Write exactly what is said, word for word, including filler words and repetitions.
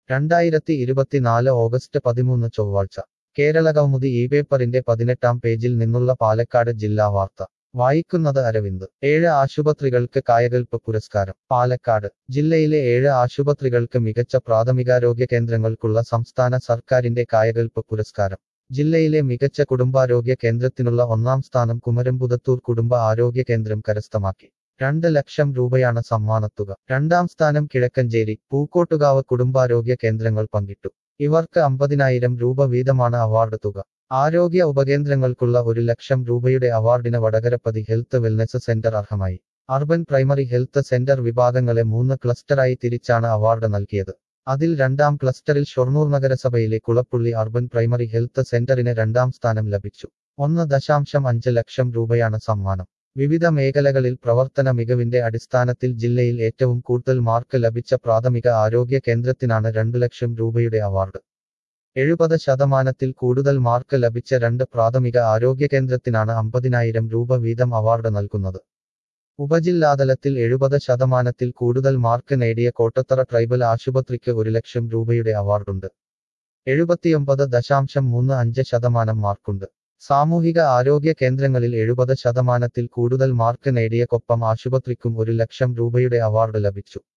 രണ്ടായിരത്തി ഇരുപത്തിനാല് ഓഗസ്റ്റ് പതിമൂന്ന് ചൊവ്വാഴ്ച കേരളകൗമുദി ഈ പേപ്പറിന്റെ പതിനെട്ടാം പേജിൽ നിന്നുള്ള പാലക്കാട് ജില്ലാ വാർത്ത വായിക്കുന്നത് അരവിന്ദ്. ഏഴ് ആശുപത്രികൾക്ക് കായകൽപ്പ് പുരസ്കാരം. പാലക്കാട് ജില്ലയിലെ ഏഴ് ആശുപത്രികൾക്ക് മികച്ച പ്രാഥമികാരോഗ്യ കേന്ദ്രങ്ങൾക്കുള്ള സംസ്ഥാന സർക്കാരിന്റെ കായകൽപ്പ് പുരസ്കാരം. ജില്ലയിലെ മികച്ച കുടുംബാരോഗ്യ കേന്ദ്രത്തിനുള്ള ഒന്നാം സ്ഥാനം കുമരംപുതത്തൂർ കുടുംബ ആരോഗ്യ കേന്ദ്രം കരസ്ഥമാക്കി. രണ്ട് ലക്ഷം രൂപയാണ് സമ്മാനത്തുക. രണ്ടാം സ്ഥാനം കിഴക്കഞ്ചേരി, പൂക്കോട്ടുകാവ് കുടുംബാരോഗ്യ കേന്ദ്രങ്ങൾ പങ്കിട്ടു. ഇവർക്ക് അമ്പതിനായിരം രൂപ വീതമാണ് അവാർഡ് തുക. ആരോഗ്യ ഉപകേന്ദ്രങ്ങൾക്കുള്ള ഒരു ലക്ഷം രൂപയുടെ അവാർഡിന് വടകരപ്പതി ഹെൽത്ത് വെൽനെസ് സെന്റർ അർഹമായി. അർബൻ പ്രൈമറി ഹെൽത്ത് സെന്റർ വിഭാഗങ്ങളെ മൂന്ന് ക്ലസ്റ്ററായി തിരിച്ചാണ് അവാർഡ് നൽകിയത്. അതിൽ രണ്ടാം ക്ലസ്റ്ററിൽ ഷൊർണൂർ നഗരസഭയിലെ കുളപ്പുള്ളി അർബൻ പ്രൈമറി ഹെൽത്ത് സെന്ററിന് രണ്ടാം സ്ഥാനം ലഭിച്ചു. ഒന്ന് ദശാംശം അഞ്ച് ലക്ഷം രൂപയാണ് സമ്മാനം. വിവിധ മേഖലകളിൽ പ്രവർത്തന മികവിന്റെ അടിസ്ഥാനത്തിൽ ജില്ലയിൽ ഏറ്റവും കൂടുതൽ മാർക്ക് ലഭിച്ച പ്രാഥമിക ആരോഗ്യ കേന്ദ്രത്തിനാണ് രണ്ടു ലക്ഷം രൂപയുടെ അവാർഡ്. എഴുപത് ശതമാനത്തിൽ കൂടുതൽ മാർക്ക് ലഭിച്ച രണ്ട് പ്രാഥമിക ആരോഗ്യ കേന്ദ്രത്തിനാണ് അമ്പതിനായിരം രൂപ വീതം അവാർഡ് നൽകുന്നത്. ഉപജില്ലാതലത്തിൽ എഴുപത് ശതമാനത്തിൽ കൂടുതൽ മാർക്ക് നേടിയ കോട്ടത്തറ ട്രൈബൽ ആശുപത്രിക്ക് ഒരു ലക്ഷം രൂപയുടെ അവാർഡുണ്ട്. എഴുപത്തിയൊമ്പത് ദശാംശം മൂന്ന് അഞ്ച് ശതമാനം മാർക്കുണ്ട്. സാമൂഹിക ആരോഗ്യ കേന്ദ്രങ്ങളിൽ എഴുപത് ശതമാനത്തിൽ കൂടുതൽ മാർക്ക് നേടിയ കൊപ്പം ആശുപത്രിക്കും ഒരു ലക്ഷം രൂപയുടെ അവാർഡ് ലഭിച്ചു.